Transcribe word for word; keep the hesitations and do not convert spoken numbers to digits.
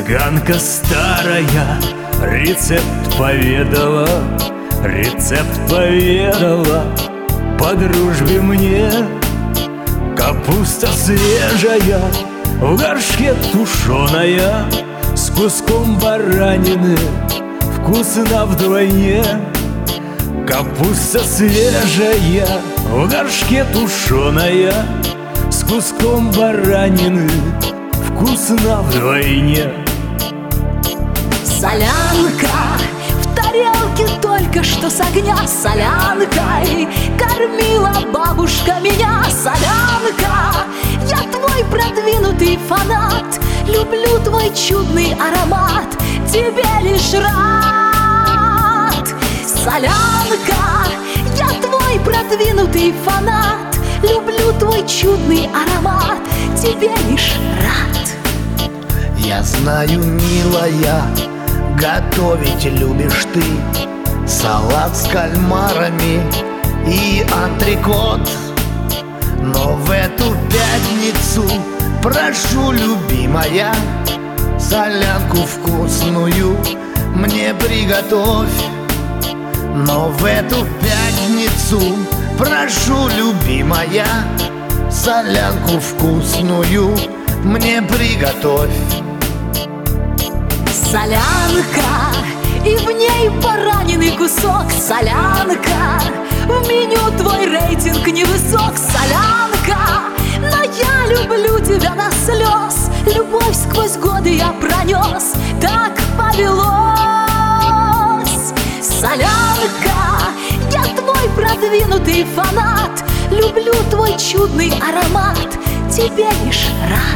Цыганка старая рецепт поведала, рецепт поведала по дружбе мне. Капуста свежая, в горшке тушеная, с куском баранины, вкусно вдвойне. Капуста свежая, в горшке тушеная, с куском баранины, вкусно вдвойне. Солянка в тарелке только что с огня, солянкой кормила бабушка меня. Солянка, я твой продвинутый фанат, люблю твой чудный аромат, тебе лишь рад. Солянка, я твой продвинутый фанат, люблю твой чудный аромат, тебе лишь рад. Я знаю, милая, готовить любишь ты салат с кальмарами и антрикот. Но в эту пятницу прошу, любимая, солянку вкусную мне приготовь. Но в эту пятницу прошу, любимая, солянку вкусную мне приготовь. Солянка, и в ней баранины кусок. Солянка, в меню твой рейтинг невысок. Солянка, но я люблю тебя до слез, любовь сквозь годы я пронес, так повелось. Солянка, я твой продвинутый фанат, люблю твой чудный аромат, тебе лишь рад.